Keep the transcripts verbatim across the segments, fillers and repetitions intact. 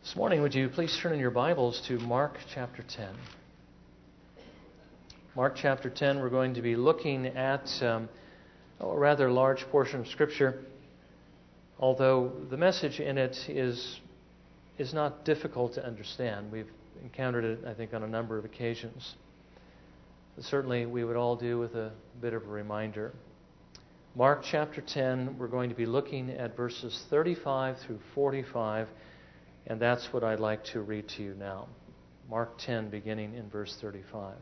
This morning, would you please turn in your Bibles to Mark chapter ten. Mark chapter ten, we're going to be looking at um, oh, a rather large portion of Scripture, although the message in it is, is not difficult to understand. We've encountered it, I think, on a number of occasions. But certainly, we would all do with a bit of a reminder. Mark chapter ten, we're going to be looking at verses thirty-five through forty-five, and that's what I'd like to read to you now. Mark ten, beginning in verse thirty-five.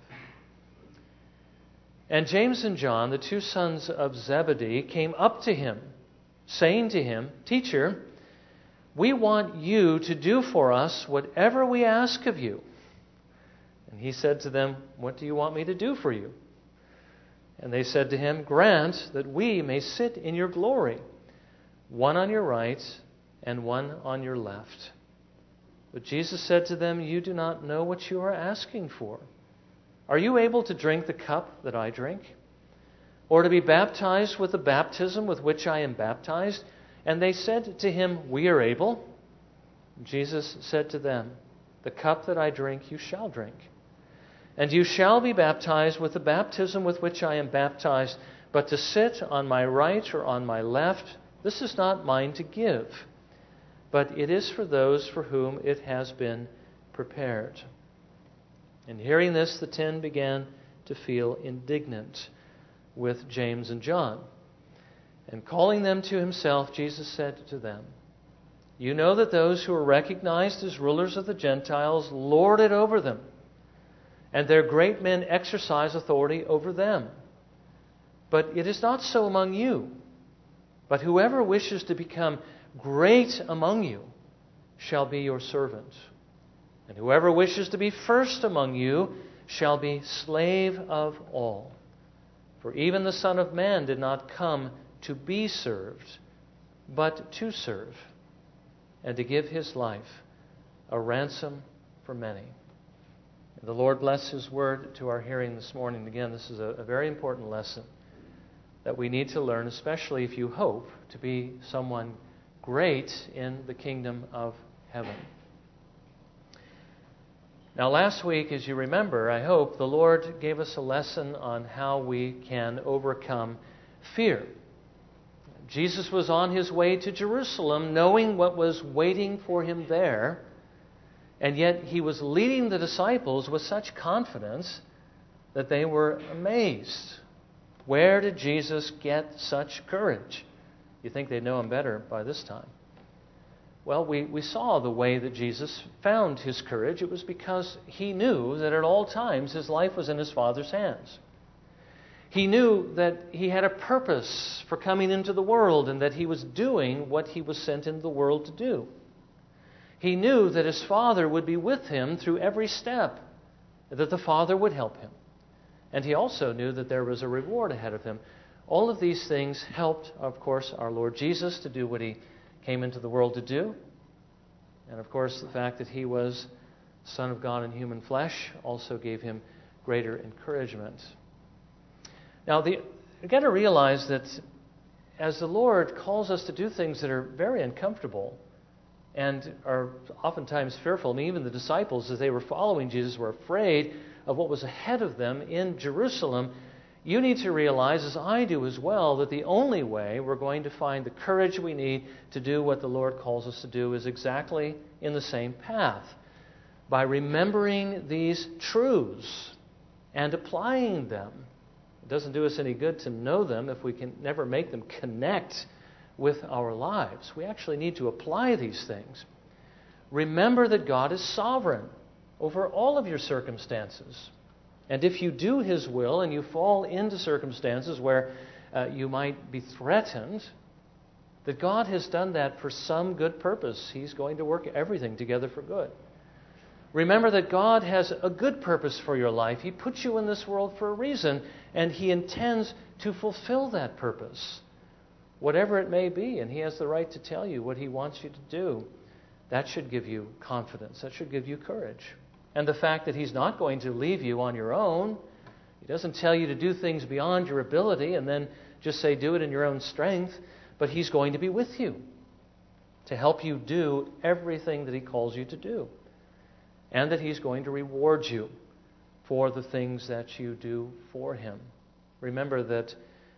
And James and John, the two sons of Zebedee, came up to him, saying to him, "Teacher, we want you to do for us whatever we ask of you." And he said to them, "What do you want me to do for you?" And they said to him, "Grant that we may sit in your glory, one on your right and one on your left." But Jesus said to them, "You do not know what you are asking for. Are you able to drink the cup that I drink? Or to be baptized with the baptism with which I am baptized?" And they said to him, "We are able." Jesus said to them, "The cup that I drink you shall drink. And you shall be baptized with the baptism with which I am baptized. But to sit on my right or on my left, this is not mine to give, but it is for those for whom it has been prepared." And hearing this, the ten began to feel indignant with James and John. And calling them to himself, Jesus said to them, "You know that those who are recognized as rulers of the Gentiles lord it over them, and their great men exercise authority over them. But it is not so among you. But whoever wishes to become great among you shall be your servant. And whoever wishes to be first among you shall be slave of all. For even the Son of Man did not come to be served, but to serve, and to give his life a ransom for many." The Lord bless His word to our hearing this morning. Again, this is a, a very important lesson that we need to learn, especially if you hope to be someone great in the kingdom of heaven. Now, last week, as you remember, I hope, the Lord gave us a lesson on how we can overcome fear. Jesus was on His way to Jerusalem, knowing what was waiting for Him there. And yet He was leading the disciples with such confidence that they were amazed. Where did Jesus get such courage? You think they'd know Him better by this time. Well, we, we saw the way that Jesus found His courage. It was because He knew that at all times His life was in His Father's hands. He knew that He had a purpose for coming into the world and that He was doing what He was sent into the world to do. He knew that His Father would be with Him through every step, that the Father would help Him. And He also knew that there was a reward ahead of Him. All of these things helped, of course, our Lord Jesus to do what He came into the world to do. And, of course, the fact that He was Son of God in human flesh also gave Him greater encouragement. Now, the, you've got to realize that as the Lord calls us to do things that are very uncomfortable, and are oftentimes fearful. I mean, even the disciples, as they were following Jesus, were afraid of what was ahead of them in Jerusalem. You need to realize, as I do as well, that the only way we're going to find the courage we need to do what the Lord calls us to do is exactly in the same path. By remembering these truths and applying them. It doesn't do us any good to know them if we can never make them connect with our lives. We actually need to apply these things. Remember that God is sovereign over all of your circumstances. And if you do His will and you fall into circumstances where uh, you might be threatened, that God has done that for some good purpose. He's going to work everything together for good. Remember that God has a good purpose for your life. He put you in this world for a reason, and He intends to fulfill that purpose. Whatever it may be, and He has the right to tell you what He wants you to do. That should give you confidence. That should give you courage. And the fact that He's not going to leave you on your own. He doesn't tell you to do things beyond your ability and then just say do it in your own strength, but He's going to be with you. to help you do everything that He calls you to do, and that He's going to reward you for the things that you do for Him. Remember that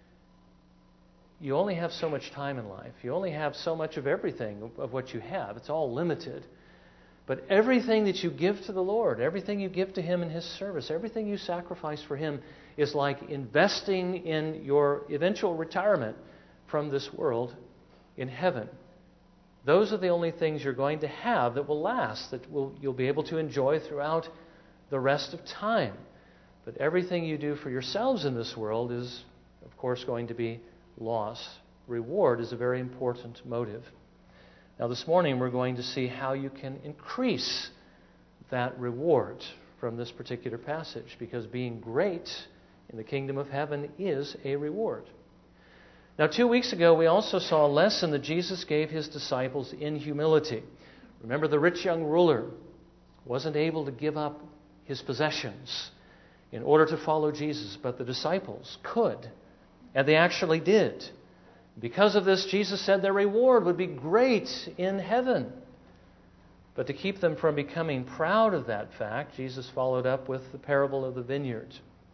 you only have so much time in life. You only have so much of everything of what you have. It's all limited. But everything that you give to the Lord, everything you give to Him in His service, everything you sacrifice for Him is like investing in your eventual retirement from this world in heaven. Those are the only things you're going to have that will last, that will, you'll be able to enjoy throughout the rest of time. But everything you do for yourselves in this world is, of course, going to be loss. Reward is a very important motive. Now, this morning we're going to see how you can increase that reward from this particular passage, because being great in the kingdom of heaven is a reward. Now, two weeks ago we also saw a lesson that Jesus gave His disciples in humility. Remember, the rich young ruler wasn't able to give up his possessions in order to follow Jesus, but the disciples could, and they actually did. Because of this, Jesus said their reward would be great in heaven. But to keep them from becoming proud of that fact, Jesus followed up with the parable of the vineyard.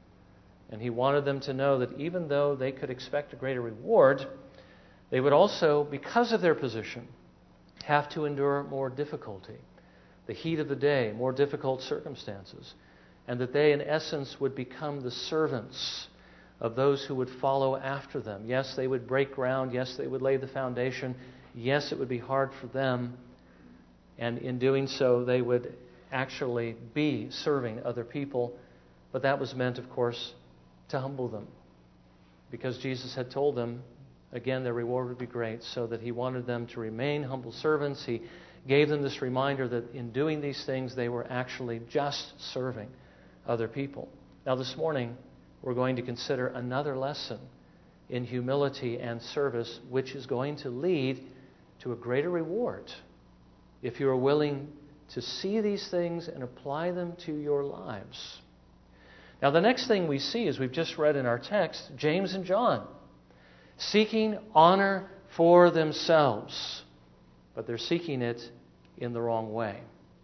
And He wanted them to know that even though they could expect a greater reward, they would also, because of their position, have to endure more difficulty, the heat of the day, more difficult circumstances, and that they, in essence, would become the servants of those who would follow after them. Yes, they would break ground. Yes, they would lay the foundation. Yes, it would be hard for them. And in doing so, they would actually be serving other people. But that was meant, of course, to humble them. Because Jesus had told them, again, their reward would be great, so that He wanted them to remain humble servants. He gave them this reminder that in doing these things, they were actually just serving other people. Now, this morning, we're going to consider another lesson in humility and service, which is going to lead to a greater reward if you are willing to see these things and apply them to your lives. Now, the next thing we see, as we've just read in our text, James and John seeking honor for themselves, but they're seeking it in the wrong way.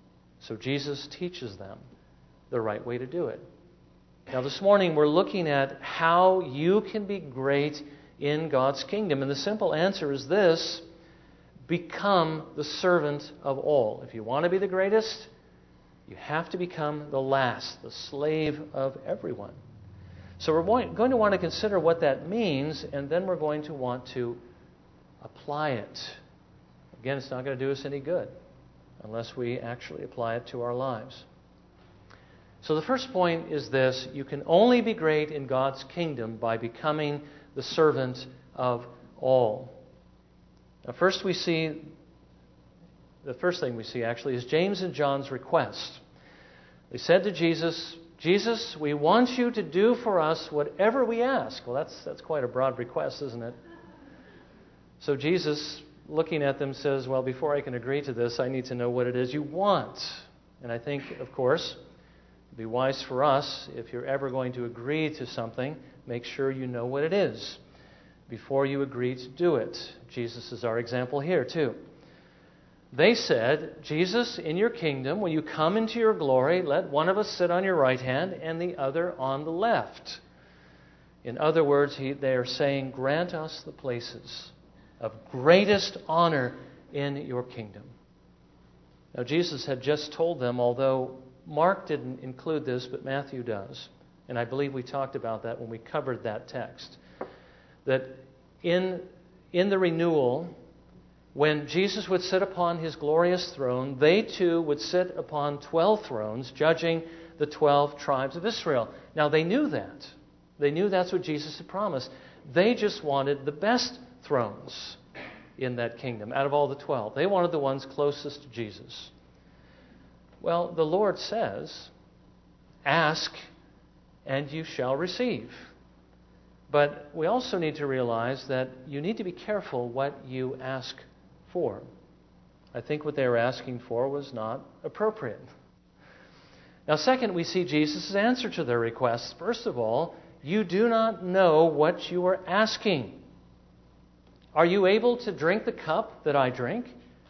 So Jesus teaches them the right way to do it. Now, this morning we're looking at how you can be great in God's kingdom. And the simple answer is this: become the servant of all. If you want to be the greatest, you have to become the last, the slave of everyone. So we're going to want to consider what that means, and then we're going to want to apply it. Again, it's not going to do us any good unless we actually apply it to our lives. So the first point is this: you can only be great in God's kingdom by becoming the servant of all. Now, first we see, the first thing we see actually is James and John's request. They said to Jesus, Jesus, we want you to do for us whatever we ask. Well, that's, that's quite a broad request, isn't it? So Jesus, looking at them, says, well, before I can agree to this, I need to know what it is you want. And I think, of course, it'd be wise for us, if you're ever going to agree to something, make sure you know what it is before you agree to do it. Jesus is our example here, too. They said, Jesus, in your kingdom, when you come into your glory, let one of us sit on your right hand and the other on the left. In other words, he, they are saying, grant us the places of greatest honor in your kingdom. Now, Jesus had just told them, although Mark didn't include this, but Matthew does, and I believe we talked about that when we covered that text, that in, in the renewal, when Jesus would sit upon His glorious throne, they too would sit upon twelve thrones, judging the twelve tribes of Israel. Now, they knew that. They knew that's what Jesus had promised. They just wanted the best thrones in that kingdom out of all the twelve. They wanted the ones closest to Jesus. Well, the Lord says, ask and you shall receive. But we also need to realize that you need to be careful what you ask for. I think what they were asking for was not appropriate. Now, second, we see Jesus' answer to their requests. First of all, you do not know what you are asking. Are you able to drink the cup that I drink?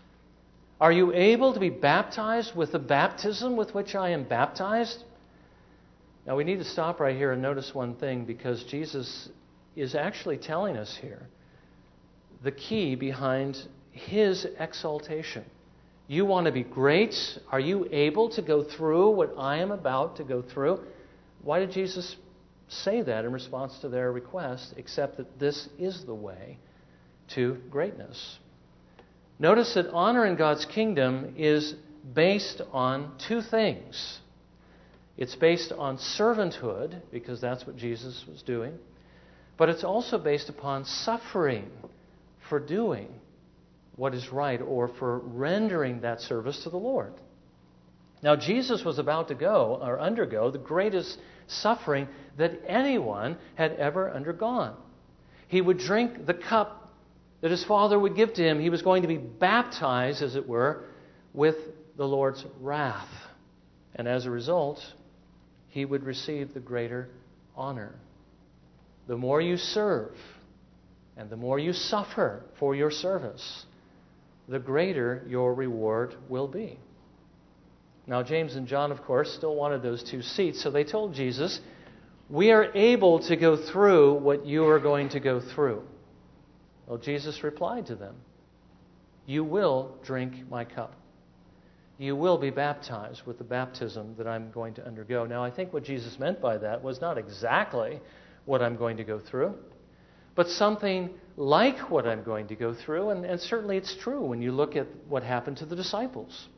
Are you able to be baptized with the baptism with which I am baptized? Now we need to stop right here and notice one thing, because Jesus is actually telling us here the key behind his exaltation. You want to be great? Are you able to go through what I am about to go through? Why did Jesus say that in response to their request, except that this is the way to greatness? Notice that honor in God's kingdom is based on two things. It's based on servanthood, because that's what Jesus was doing, but it's also based upon suffering for doing what is right or for rendering that service to the Lord. Now, Jesus was about to go or undergo the greatest suffering that anyone had ever undergone. He would drink the cup that his Father would give to him. He was going to be baptized, as it were, with the Lord's wrath. And as a result, he would receive the greater honor. The more you serve and the more you suffer for your service, the greater your reward will be. Now, James and John, of course, still wanted those two seats, so they told Jesus, "We are able to go through what you are going to go through." Well, Jesus replied to them, "You will drink my cup. You will be baptized with the baptism that I'm going to undergo." Now, I think what Jesus meant by that was not exactly what I'm going to go through, but something like what I'm going to go through, and, and certainly it's true when you look at what happened to the disciples.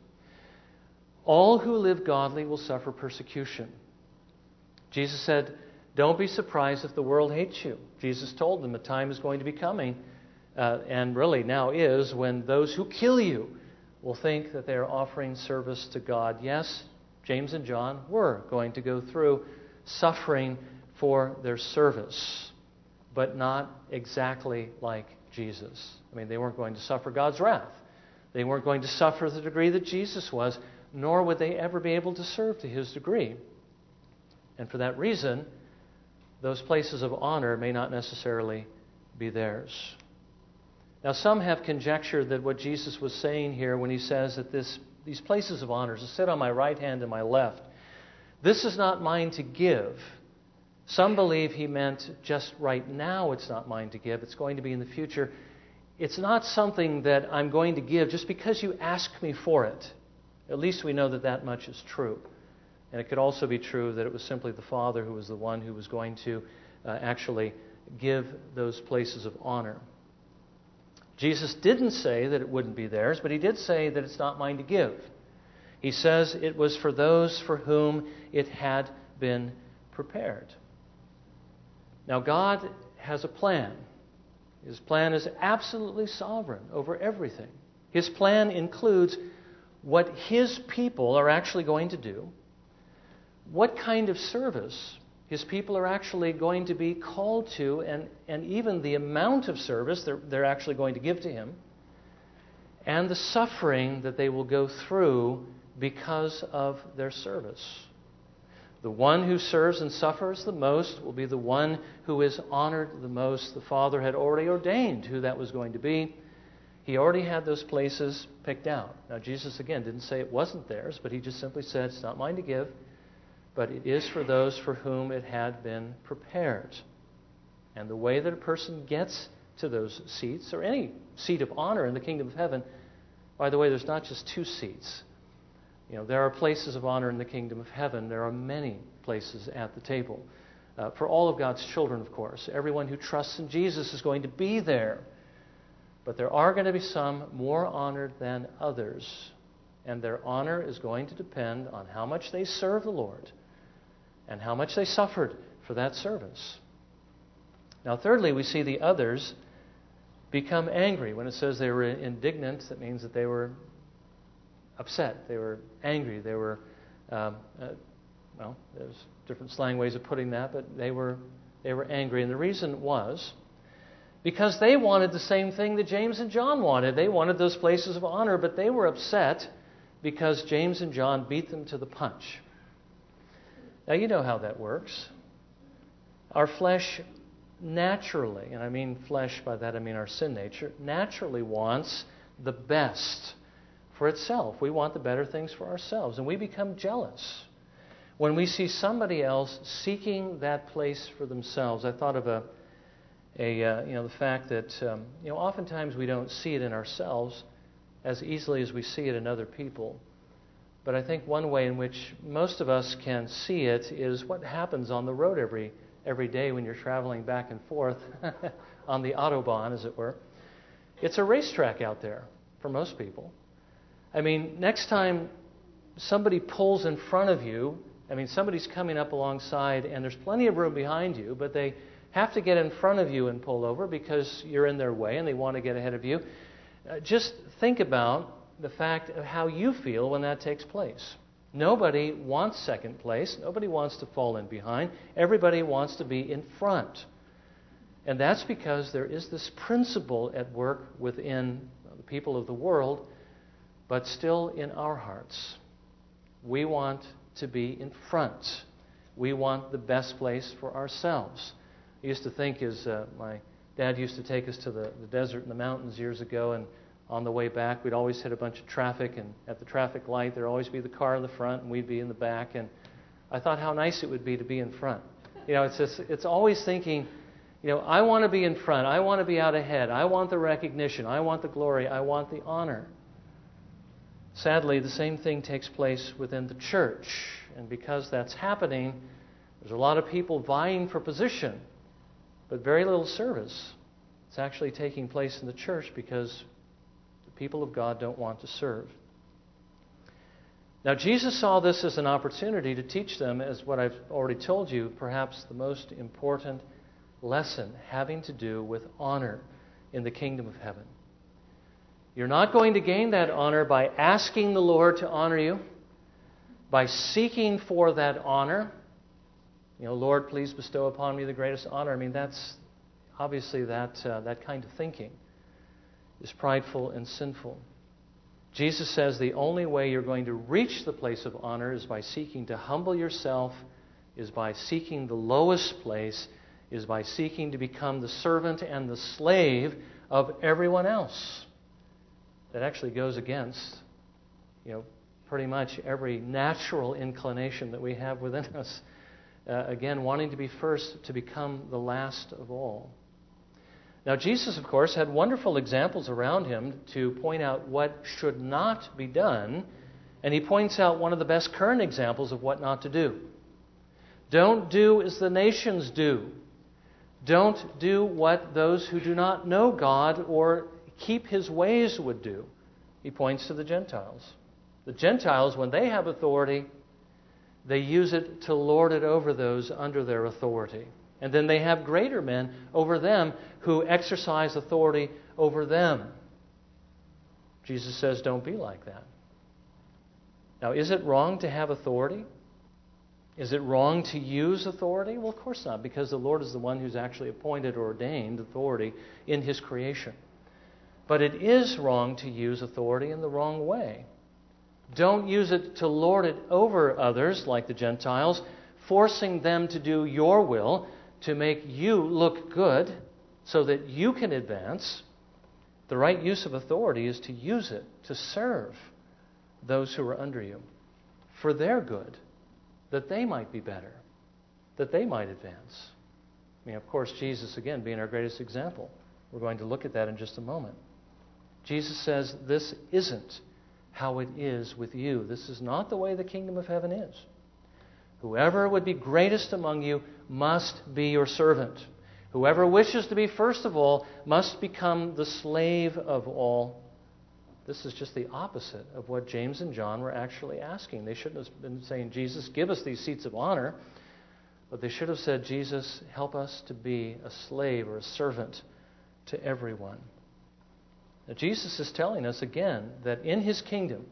All who live godly will suffer persecution. Jesus said, "Don't be surprised if the world hates you." Jesus told them a time is going to be coming, uh, and really now is, when those who kill you will think that they are offering service to God. Yes, James and John were going to go through suffering for their service, but not exactly like Jesus. I mean, they weren't going to suffer God's wrath. They weren't going to suffer the degree that Jesus was, nor would they ever be able to serve to his degree. And for that reason, those places of honor may not necessarily be theirs. Now, some have conjectured that what Jesus was saying here when he says that this, these places of honor, to sit on my right hand and my left, this is not mine to give. Some believe he meant just right now it's not mine to give. It's going to be in the future. It's not something that I'm going to give just because you ask me for it. At least we know that that much is true. And it could also be true that it was simply the Father who was the one who was going to uh, actually give those places of honor. Jesus didn't say that it wouldn't be theirs, but he did say that it's not mine to give. He says it was for those for whom it had been prepared. Now, God has a plan. His plan is absolutely sovereign over everything. His plan includes what his people are actually going to do, what kind of service his people are actually going to be called to, and, and even the amount of service they're, they're actually going to give to him, and the suffering that they will go through because of their service. The one who serves and suffers the most will be the one who is honored the most. The Father had already ordained who that was going to be. He already had those places picked out. Now, Jesus, again, didn't say it wasn't theirs, but he just simply said, it's not mine to give, but it is for those for whom it had been prepared. And the way that a person gets to those seats, or any seat of honor in the kingdom of heaven, by the way, there's not just two seats. You know, there are places of honor in the kingdom of heaven. There are many places at the table. Uh, for all of God's children, of course. Everyone who trusts in Jesus is going to be there. But there are going to be some more honored than others. And their honor is going to depend on how much they serve the Lord and how much they suffered for that service. Now, thirdly, we see the others become angry. When it says they were indignant, that means that they were upset. They were angry. They were, um, uh, well, there's different slang ways of putting that, but they were they were angry. And the reason was because they wanted the same thing that James and John wanted. They wanted those places of honor, but they were upset because James and John beat them to the punch. Now, you know how that works. Our flesh naturally, and I mean flesh by that I mean our sin nature, naturally wants the best for itself. We want the better things for ourselves, and we become jealous when we see somebody else seeking that place for themselves. I thought of a, a uh, you know, the fact that um, you know, oftentimes we don't see it in ourselves as easily as we see it in other people. But I think one way in which most of us can see it is what happens on the road every every day when you're traveling back and forth on the Autobahn, as it were. It's a racetrack out there for most people. I mean, next time somebody pulls in front of you, I mean, somebody's coming up alongside and there's plenty of room behind you, but they have to get in front of you and pull over because you're in their way and they want to get ahead of you. Uh, just think about the fact of how you feel when that takes place. Nobody wants second place. Nobody wants to fall in behind. Everybody wants to be in front. And that's because there is this principle at work within the people of the world, but still in our hearts. We want to be in front. We want the best place for ourselves. I used to think as uh, my dad used to take us to the, the desert and the mountains years ago, and on the way back, we'd always hit a bunch of traffic, and at the traffic light, there'd always be the car in the front, and we'd be in the back. And I thought how nice it would be to be in front. You know, it's just, it's always thinking, you know, I want to be in front. I want to be out ahead. I want the recognition. I want the glory. I want the honor. Sadly, the same thing takes place within the church. And because that's happening, there's a lot of people vying for position, but very little service. It's actually taking place in the church because people of God don't want to serve. Now, Jesus saw this as an opportunity to teach them, as what I've already told you, perhaps the most important lesson having to do with honor in the kingdom of heaven. You're not going to gain that honor by asking the Lord to honor you, by seeking for that honor. You know, Lord, please bestow upon me the greatest honor. I mean, that's obviously that uh, that kind of thinking is prideful and sinful. Jesus says the only way you're going to reach the place of honor is by seeking to humble yourself, is by seeking the lowest place, is by seeking to become the servant and the slave of everyone else. That actually goes against, you know, pretty much every natural inclination that we have within us. Uh, again, wanting to be first, to become the last of all. Now, Jesus, of course, had wonderful examples around him to point out what should not be done, and he points out one of the best current examples of what not to do. Don't do as the nations do. Don't do what those who do not know God or keep His ways would do. He points to the Gentiles. The Gentiles, when they have authority, they use it to lord it over those under their authority. And then they have greater men over them who exercise authority over them. Jesus says, don't be like that. Now, is it wrong to have authority? Is it wrong to use authority? Well, of course not, because the Lord is the one who's actually appointed or ordained authority in His creation. But it is wrong to use authority in the wrong way. Don't use it to lord it over others like the Gentiles, forcing them to do your will, to make you look good so that you can advance. The right use of authority is to use it to serve those who are under you for their good, that they might be better, that they might advance. I mean, of course, Jesus, again, being our greatest example. We're going to look at that in just a moment. Jesus says this isn't how it is with you. This is not the way the kingdom of heaven is. Whoever would be greatest among you must be your servant. Whoever wishes to be first of all must become the slave of all. This is just the opposite of what James and John were actually asking. They shouldn't have been saying, Jesus, give us these seats of honor. But they should have said, Jesus, help us to be a slave or a servant to everyone. Now, Jesus is telling us again that in His kingdom,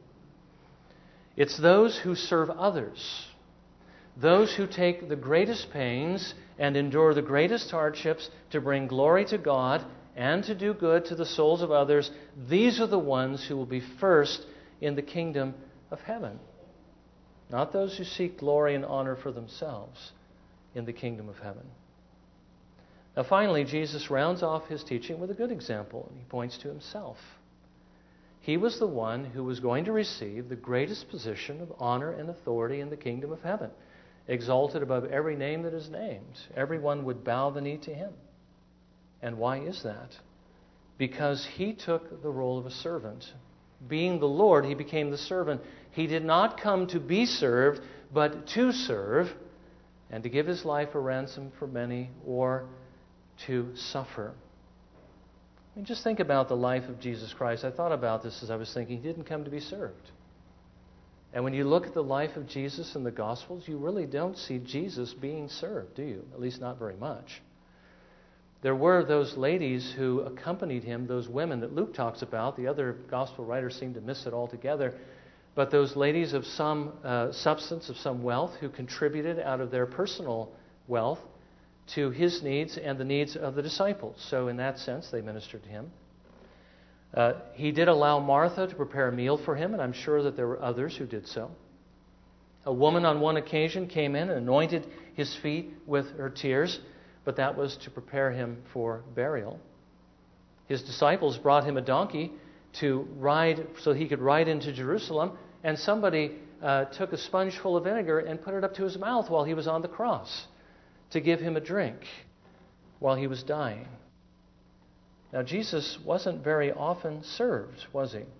it's those who serve others, those who take the greatest pains and endure the greatest hardships to bring glory to God and to do good to the souls of others, these are the ones who will be first in the kingdom of heaven. Not those who seek glory and honor for themselves in the kingdom of heaven. Now finally, Jesus rounds off His teaching with a good example, and He points to Himself. he was the one who was going to receive the greatest position of honor and authority in the kingdom of heaven, exalted above every name that is named. Everyone would bow the knee to him. And why is that? Because he took the role of a servant. Being the Lord, he became the servant. He did not come to be served, but to serve, and to give his life a ransom for many, or to suffer. I mean, just think about the life of Jesus Christ. I thought about this as I was thinking. He didn't come to be served. And when you look at the life of Jesus in the Gospels, you really don't see Jesus being served, do you? At least not very much. There were those ladies who accompanied him, those women that Luke talks about. The other Gospel writers seem to miss it altogether. But those ladies of some uh, substance, of some wealth, who contributed out of their personal wealth to his needs and the needs of the disciples. So in that sense, they ministered to him. Uh, he did allow Martha to prepare a meal for him, and I'm sure that there were others who did so. A woman on one occasion came in and anointed his feet with her tears, but that was to prepare him for burial. His disciples brought him a donkey to ride so he could ride into Jerusalem, and somebody uh, took a sponge full of vinegar and put it up to his mouth while he was on the cross to give him a drink while he was dying. Now, Jesus wasn't very often served, was he?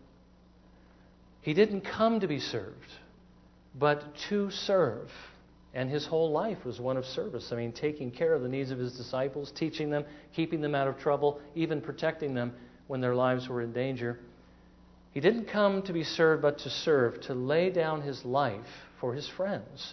He didn't come to be served, but to serve. And his whole life was one of service. I mean, taking care of the needs of his disciples, teaching them, keeping them out of trouble, even protecting them when their lives were in danger. He didn't come to be served, but to serve, to lay down his life for his friends,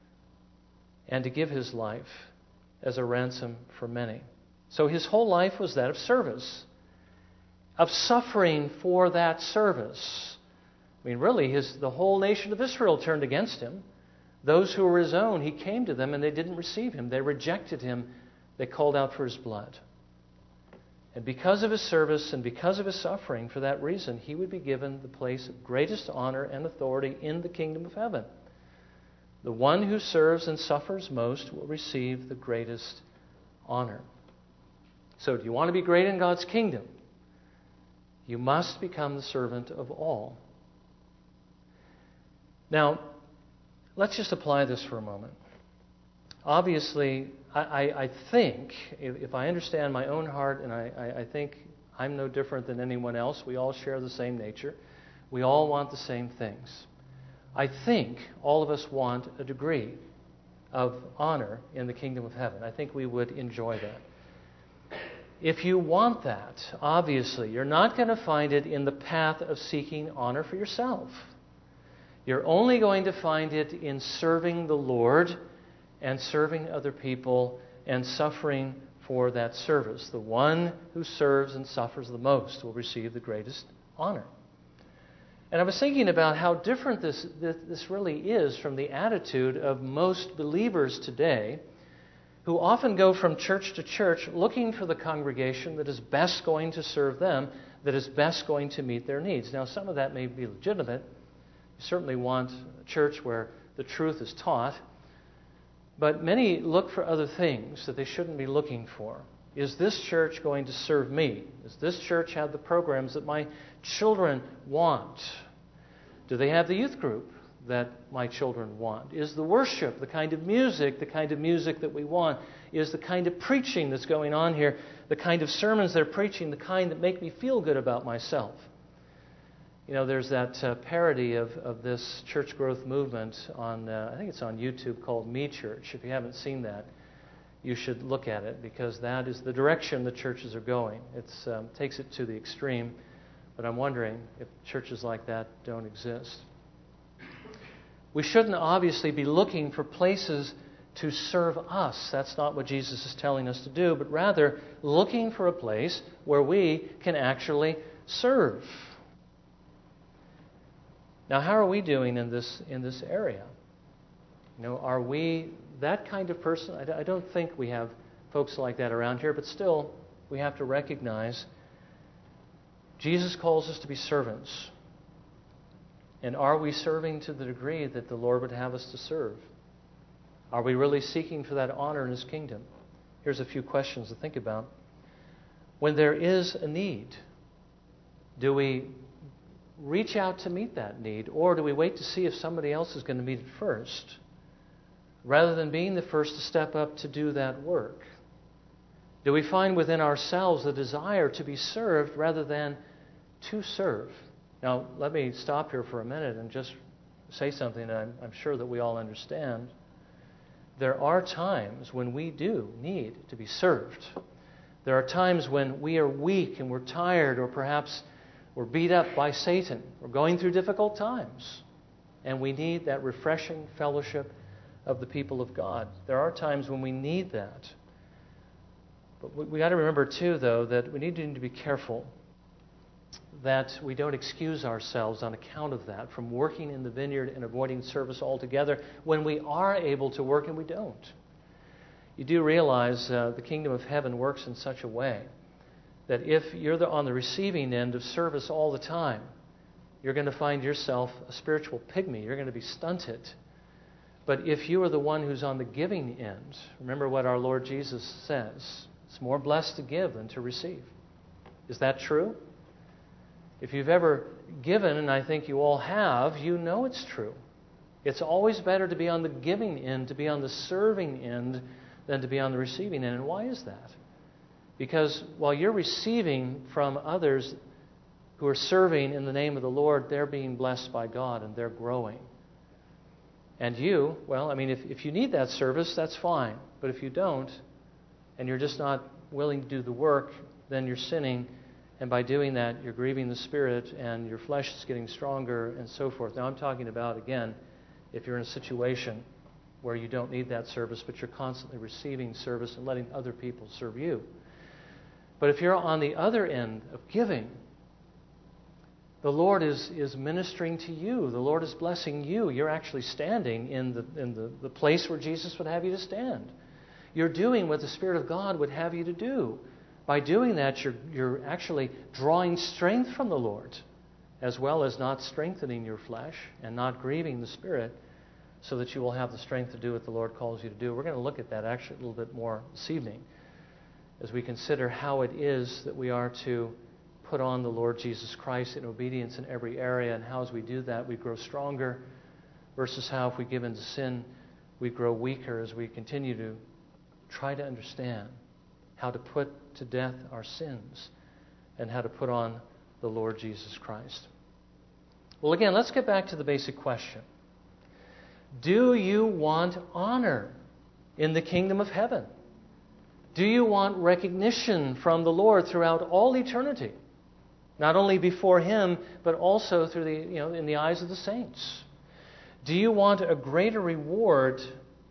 and to give his life as a ransom for many. So his whole life was that of service, of suffering for that service. I mean, really, his, the whole nation of Israel turned against him. Those who were his own, he came to them and they didn't receive him. They rejected him. They called out for his blood. And because of his service and because of his suffering, for that reason, he would be given the place of greatest honor and authority in the kingdom of heaven. The one who serves and suffers most will receive the greatest honor. So, do you want to be great in God's kingdom? You must become the servant of all. Now, let's just apply this for a moment. Obviously, I, I, I think, if, if I understand my own heart, and I, I, I think I'm no different than anyone else, we all share the same nature. We all want the same things. I think all of us want a degree of honor in the kingdom of heaven. I think we would enjoy that. If you want that, obviously, you're not going to find it in the path of seeking honor for yourself. You're only going to find it in serving the Lord and serving other people and suffering for that service. The one who serves and suffers the most will receive the greatest honor. And I was thinking about how different this, this, this really is from the attitude of most believers today, who often go from church to church looking for the congregation that is best going to serve them, that is best going to meet their needs. Now, some of that may be legitimate. You certainly want a church where the truth is taught. But many look for other things that they shouldn't be looking for. Is this church going to serve me? Does this church have the programs that my children want? Do they have the youth group that my children want? Is the worship the kind of music, the kind of music that we want? Is the kind of preaching that's going on here, the kind of sermons they're preaching, the kind that make me feel good about myself? You know, there's that uh, parody of, of this church growth movement on, uh, I think it's on YouTube, called Me Church. If you haven't seen that, you should look at it, because that is the direction the churches are going. It um, takes it to the extreme, but I'm wondering if churches like that don't exist. We shouldn't obviously be looking for places to serve us. That's not what Jesus is telling us to do, but rather looking for a place where we can actually serve. Now, how are we doing in this in this area? You know, are we that kind of person? I, I don't think we have folks like that around here, but still, we have to recognize Jesus calls us to be servants. And are we serving to the degree that the Lord would have us to serve? Are we really seeking for that honor in His kingdom? Here's a few questions to think about. When there is a need, do we reach out to meet that need? Or do we wait to see if somebody else is going to meet it first, rather than being the first to step up to do that work? Do we find within ourselves the desire to be served rather than to serve? Now, let me stop here for a minute and just say something that I'm, I'm sure that we all understand. There are times when we do need to be served. There are times when we are weak and we're tired, or perhaps we're beat up by Satan. We're going through difficult times, and we need that refreshing fellowship of the people of God. There are times when we need that. But we, we got to remember, too, though, that we need to, need to be careful that we don't excuse ourselves on account of that from working in the vineyard and avoiding service altogether when we are able to work and we don't. You do realize uh, the kingdom of heaven works in such a way that if you're the, on the receiving end of service all the time, you're going to find yourself a spiritual pygmy. You're going to be stunted. But if you are the one who's on the giving end, remember what our Lord Jesus says, it's more blessed to give than to receive. Is that true? If you've ever given, and I think you all have, you know it's true. It's always better to be on the giving end, to be on the serving end, than to be on the receiving end. And why is that? Because while you're receiving from others who are serving in the name of the Lord, they're being blessed by God and they're growing. And you, well, I mean, if, if you need that service, that's fine. But if you don't, and you're just not willing to do the work, then you're sinning. And by doing that, you're grieving the Spirit, and your flesh is getting stronger, and so forth. Now, I'm talking about, again, if you're in a situation where you don't need that service, but you're constantly receiving service and letting other people serve you. But if you're on the other end of giving, the Lord is, is ministering to you. The Lord is blessing you. You're actually standing in the in the, the place where Jesus would have you to stand. You're doing what the Spirit of God would have you to do. By doing that, you're, you're actually drawing strength from the Lord, as well as not strengthening your flesh and not grieving the Spirit, so that you will have the strength to do what the Lord calls you to do. We're going to look at that actually a little bit more this evening as we consider how it is that we are to put on the Lord Jesus Christ in obedience in every area, and how as we do that we grow stronger, versus how if we give into sin we grow weaker as we continue to try to understand how to put to death our sins and how to put on the Lord Jesus Christ. Well, again, let's get back to the basic question. Do you want honor in the kingdom of heaven? Do you want recognition from the Lord throughout all eternity? Not only before Him, but also through the, you know, in the eyes of the saints. Do you want a greater reward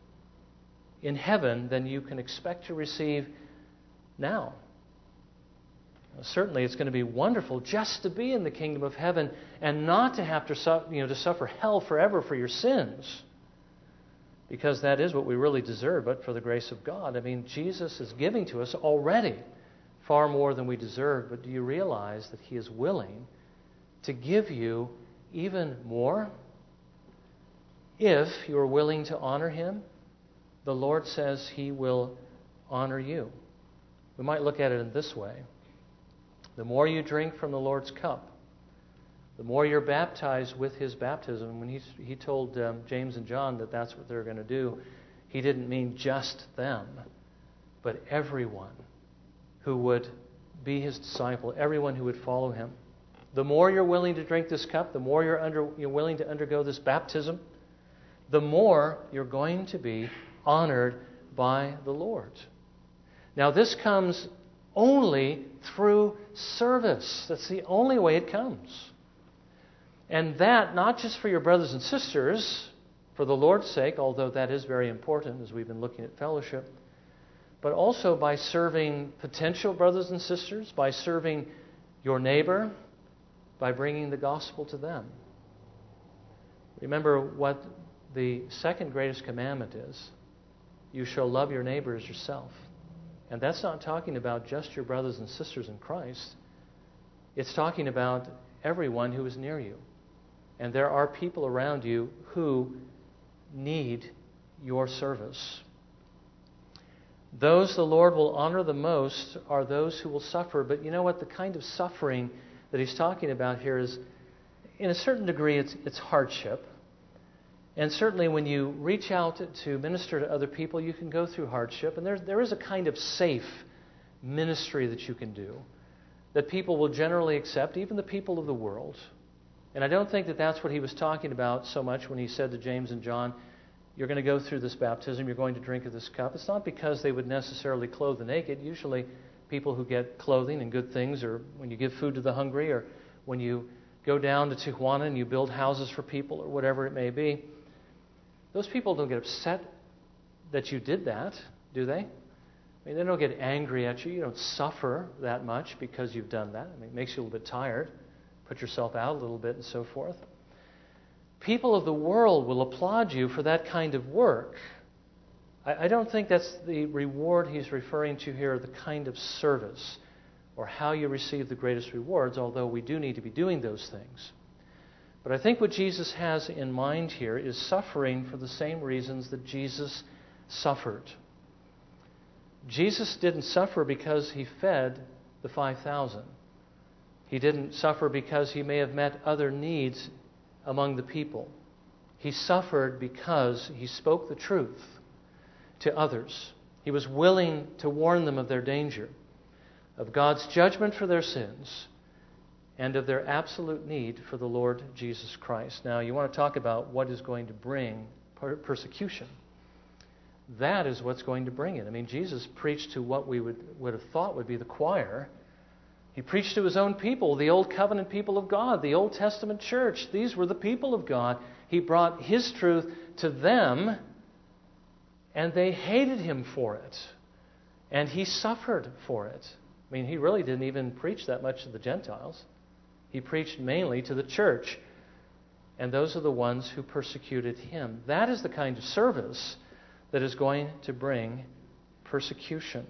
in heaven than you can expect to receive now? Certainly, it's going to be wonderful just to be in the kingdom of heaven and not to have to, su- you know, to suffer hell forever for your sins, because that is what we really deserve. But for the grace of God, I mean, Jesus is giving to us already far more than we deserve. But do you realize that He is willing to give you even more if you are willing to honor Him? The Lord says He will honor you. We might look at it in this way. The more you drink from the Lord's cup, the more you're baptized with His baptism. When He, he told um, James and John that that's what they're going to do, He didn't mean just them, but everyone who would be His disciple, everyone who would follow Him. The more you're willing to drink this cup, the more you're, under, you're willing to undergo this baptism, the more you're going to be honored by the Lord. Now, this comes only through service. That's the only way it comes. And that, not just for your brothers and sisters, for the Lord's sake, although that is very important as we've been looking at fellowship, but also by serving potential brothers and sisters, by serving your neighbor, by bringing the gospel to them. Remember what the second greatest commandment is. You shall love your neighbor as yourself. And that's not talking about just your brothers and sisters in Christ. It's talking about everyone who is near you. And there are people around you who need your service. Those the Lord will honor the most are those who will suffer. But you know what? The kind of suffering that He's talking about here is, in a certain degree, it's, it's hardship. And certainly when you reach out to minister to other people, you can go through hardship. And there, there is a kind of safe ministry that you can do that people will generally accept, even the people of the world. And I don't think that that's what he was talking about so much when he said to James and John, you're going to go through this baptism, you're going to drink of this cup. It's not because they would necessarily clothe the naked. Usually people who get clothing and good things, or when you give food to the hungry, or when you go down to Tijuana and you build houses for people, or whatever it may be, those people don't get upset that you did that, do they? I mean, they don't get angry at you. You don't suffer that much because you've done that. I mean, it makes you a little bit tired. Put yourself out a little bit and so forth. People of the world will applaud you for that kind of work. I, I don't think that's the reward he's referring to here, the kind of service, or how you receive the greatest rewards, although we do need to be doing those things. But I think what Jesus has in mind here is suffering for the same reasons that Jesus suffered. Jesus didn't suffer because he fed the five thousand. He didn't suffer because he may have met other needs among the people. He suffered because he spoke the truth to others. He was willing to warn them of their danger, of God's judgment for their sins, and of their absolute need for the Lord Jesus Christ. Now, you want to talk about what is going to bring per- persecution. That is what's going to bring it. I mean, Jesus preached to what we would, would have thought would be the choir. He preached to his own people, the Old Covenant people of God, the Old Testament church. These were the people of God. He brought his truth to them, and they hated him for it. And he suffered for it. I mean, he really didn't even preach that much to the Gentiles. He preached mainly to the church, and those are the ones who persecuted him. That is the kind of service that is going to bring persecution.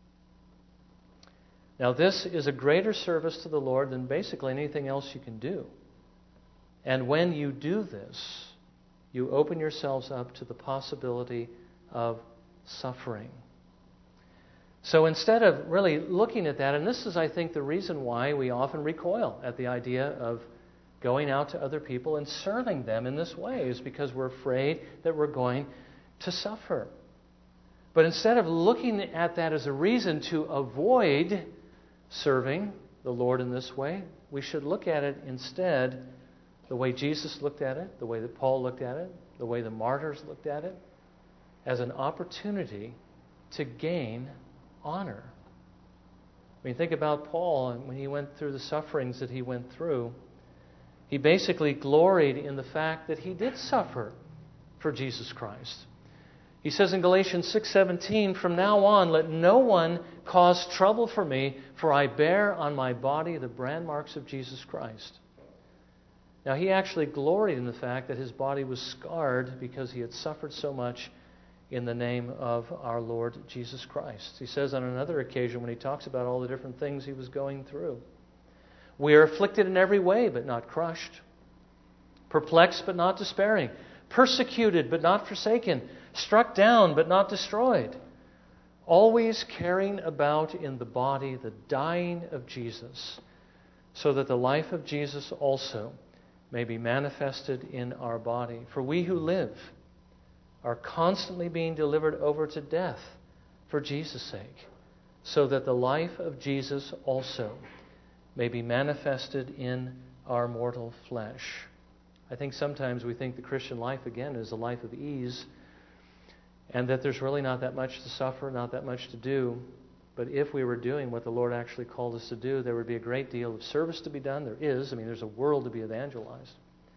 Now, this is a greater service to the Lord than basically anything else you can do. And when you do this, you open yourselves up to the possibility of suffering. So instead of really looking at that, and this is, I think, the reason why we often recoil at the idea of going out to other people and serving them in this way, is because we're afraid that we're going to suffer. But instead of looking at that as a reason to avoid serving the Lord in this way, we should look at it instead the way Jesus looked at it, the way that Paul looked at it, the way the martyrs looked at it, as an opportunity to gain honor. I mean, think about Paul, and when he went through the sufferings that he went through, he basically gloried in the fact that he did suffer for Jesus Christ. He says in Galatians six seventeen, "From now on, let no one cause trouble for me, for I bear on my body the brand marks of Jesus Christ." Now, he actually gloried in the fact that his body was scarred because he had suffered so much in the name of our Lord Jesus Christ. He says on another occasion when he talks about all the different things he was going through, "We are afflicted in every way, but not crushed. Perplexed, but not despairing. Persecuted, but not forsaken. Struck down, but not destroyed. Always carrying about in the body the dying of Jesus, so that the life of Jesus also may be manifested in our body. For we who live are constantly being delivered over to death for Jesus' sake, so that the life of Jesus also may be manifested in our mortal flesh." I think sometimes we think the Christian life, again, is a life of ease, and that there's really not that much to suffer, not that much to do. But if we were doing what the Lord actually called us to do, there would be a great deal of service to be done. There is. I mean, there's a world to be evangelized.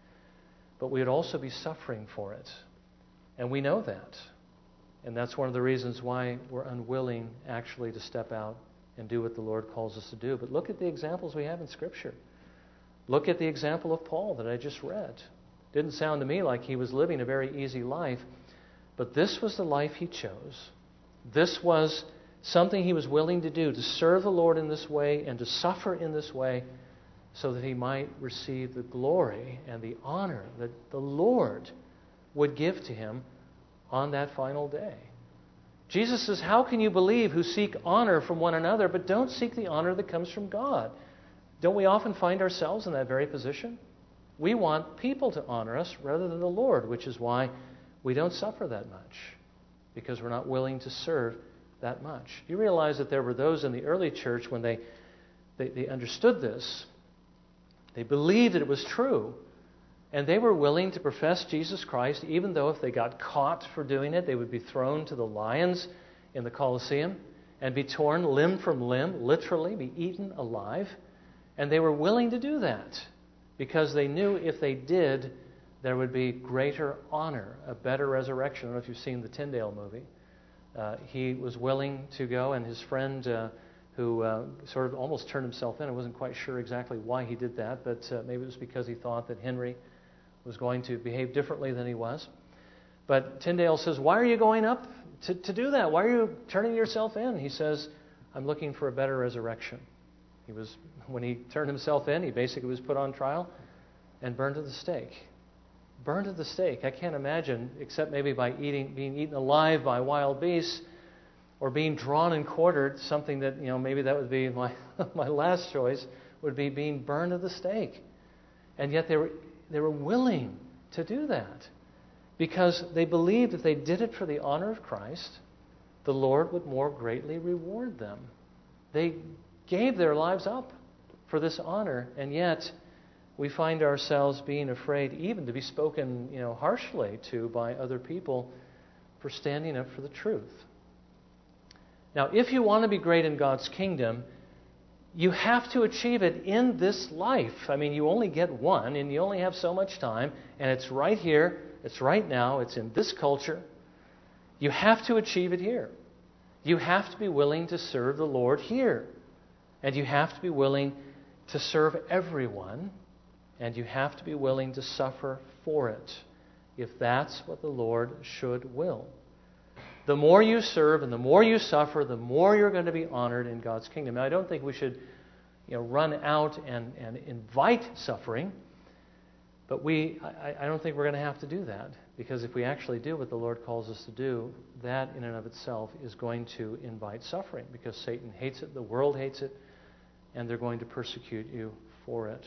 But we would also be suffering for it. And we know that. And that's one of the reasons why we're unwilling actually to step out and do what the Lord calls us to do. But look at the examples we have in Scripture. Look at the example of Paul that I just read. Didn't sound to me like he was living a very easy life, but this was the life he chose. This was something he was willing to do, to serve the Lord in this way and to suffer in this way so that he might receive the glory and the honor that the Lord would give to him on that final day. Jesus says, "How can you believe who seek honor from one another, but don't seek the honor that comes from God?" Don't we often find ourselves in that very position? We want people to honor us rather than the Lord, which is why we don't suffer that much, because we're not willing to serve that much. You realize that there were those in the early church when they, they, they understood this, they believed that it was true, and they were willing to profess Jesus Christ, even though if they got caught for doing it, they would be thrown to the lions in the Colosseum and be torn limb from limb, literally be eaten alive. And they were willing to do that because they knew if they did, there would be greater honor, a better resurrection. I don't know if you've seen the Tyndale movie. Uh, he was willing to go, and his friend, uh, who uh, sort of almost turned himself in, I wasn't quite sure exactly why he did that, but uh, maybe it was because he thought that Henry was going to behave differently than he was. But Tyndale says, why are you going up to, to do that? Why are you turning yourself in? He says, I'm looking for a better resurrection. He was, when he turned himself in, he basically was put on trial and burned at the stake. Burned at the stake. I can't imagine, except maybe by eating, being eaten alive by wild beasts or being drawn and quartered, something that, you know, maybe that would be my, my last choice, would be being burned at the stake. And yet they were, they were willing to do that because they believed if they did it for the honor of Christ, the Lord would more greatly reward them. They gave their lives up for this honor, and yet we find ourselves being afraid even to be spoken, you know, harshly to by other people for standing up for the truth. Now, if you want to be great in God's kingdom, you have to achieve it in this life. I mean, you only get one, and you only have so much time, and it's right here, it's right now, it's in this culture. You have to achieve it here. You have to be willing to serve the Lord here. And you have to be willing to serve everyone, and you have to be willing to suffer for it, if that's what the Lord should will. The more you serve and the more you suffer, the more you're going to be honored in God's kingdom. Now, I don't think we should, you know, run out and, and invite suffering, but we, I, I don't think we're going to have to do that, because if we actually do what the Lord calls us to do, that in and of itself is going to invite suffering, because Satan hates it, the world hates it, and they're going to persecute you for it.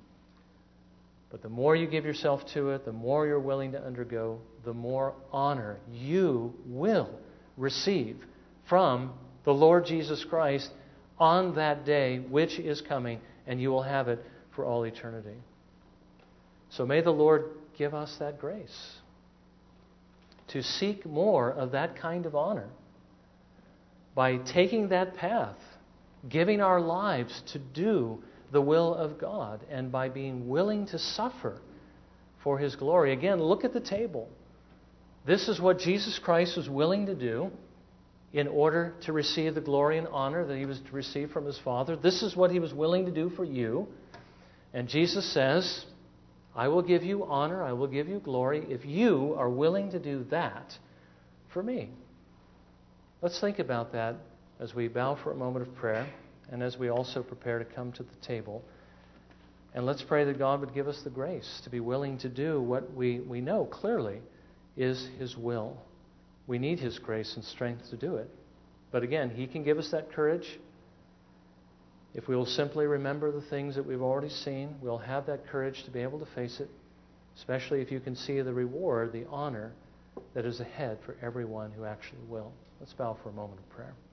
But the more you give yourself to it, the more you're willing to undergo, the more honor you will receive from the Lord Jesus Christ on that day which is coming, and you will have it for all eternity. So may the Lord give us that grace to seek more of that kind of honor by taking that path, giving our lives to do the will of God, and by being willing to suffer for His glory. Again, look at the table. This is what Jesus Christ was willing to do in order to receive the glory and honor that He was to receive from His Father. This is what He was willing to do for you. And Jesus says, I will give you honor, I will give you glory if you are willing to do that for me. Let's think about that as we bow for a moment of prayer, and as we also prepare to come to the table. And let's pray that God would give us the grace to be willing to do what we, we know clearly is His will. We need His grace and strength to do it. But again, He can give us that courage. If we will simply remember the things that we've already seen, we'll have that courage to be able to face it, especially if you can see the reward, the honor that is ahead for everyone who actually will. Let's bow for a moment of prayer.